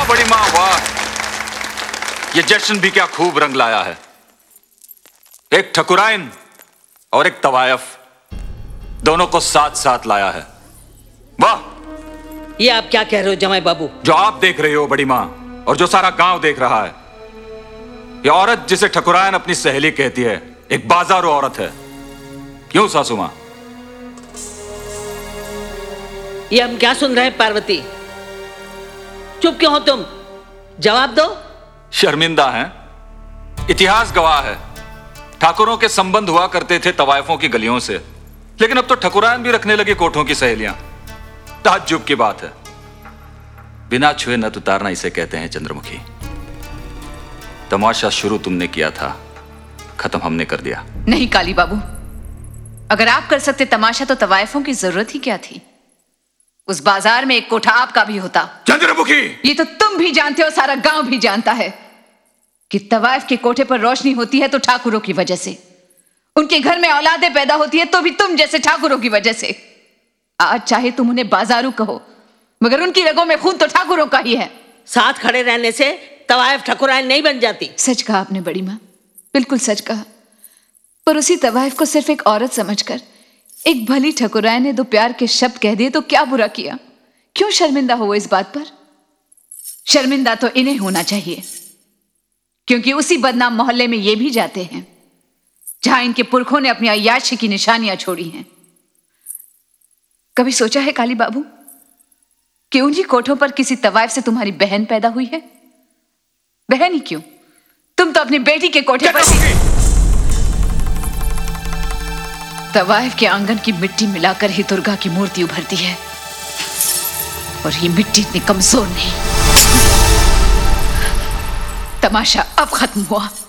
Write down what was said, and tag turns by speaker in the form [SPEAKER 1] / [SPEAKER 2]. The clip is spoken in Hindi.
[SPEAKER 1] बड़ी माँ वाह, ये जश्न भी क्या खूब रंग लाया है। एक ठकुराइन और एक तवायफ, दोनों को साथ साथ लाया है। वाह!
[SPEAKER 2] ये आप क्या कह रहे हो जमाई बाबू?
[SPEAKER 1] जो आप देख रही हो बड़ी माँ और जो सारा गांव देख रहा है, ये औरत जिसे ठकुराइन अपनी सहेली कहती है, एक बाजारू औरत है। क्यों सासू माँ?
[SPEAKER 2] ये हम क्या सुन रहे हैं पार्वती? चुप क्यों हो तुम? जवाब दो।
[SPEAKER 1] शर्मिंदा हैं? इतिहास गवाह है, ठाकुरों के संबंध हुआ करते थे तवायफों की गलियों से, लेकिन अब तो ठकुराइन भी रखने लगे कोठों की सहेलियां। ताज्जुब की बात है। बिना छुए नत उतारना इसे कहते हैं चंद्रमुखी। तमाशा शुरू तुमने किया था, खत्म हमने कर दिया।
[SPEAKER 3] नहीं काली बाबू, अगर आप कर सकते तमाशा तो तवायफों की जरूरत ही क्या थी? उस बाजार में एक कोठा आपका भी होता।
[SPEAKER 1] चंद्रमुखी!
[SPEAKER 3] ये तो तुम भी जानते हो, सारा गांव भी जानता है कि तवायफ के कोठे पर रोशनी होती है तो ठाकुरों की वजह से, उनके घर में औलादें पैदा होती है तो भी तुम जैसे ठाकुरों की वजह से। आज चाहे तुम उन्हें बाजारू कहो, मगर उनकी रगों में खून तो ठाकुरों का ही है।
[SPEAKER 2] साथ खड़े रहने से तवायफ ठकुराइन नहीं बन जाती।
[SPEAKER 3] सच कहा आपने बड़ी माँ, बिल्कुल सच कहा। पर उसी तवायफ को सिर्फ एक औरत समझकर एक भली ठकुराइन ने दो प्यार के शब्द कह दिए तो क्या बुरा किया? क्यों शर्मिंदा हो इस बात पर? शर्मिंदा तो इन्हें होना चाहिए, क्योंकि उसी बदनाम मोहल्ले में ये भी जाते हैं जहां इनके पुरखों ने अपनी अय्याशी की निशानियां छोड़ी हैं। कभी सोचा है काली बाबू कि उन्हीं कोठों पर किसी तवायफ से तुम्हारी बहन पैदा हुई है? बहन ही क्यों, तुम तो अपनी बेटी के कोठे पर तवायफ के आंगन की मिट्टी मिलाकर ही दुर्गा की मूर्ति उभरती है, और ये मिट्टी इतनी कमजोर नहीं। तमाशा अब खत्म हुआ।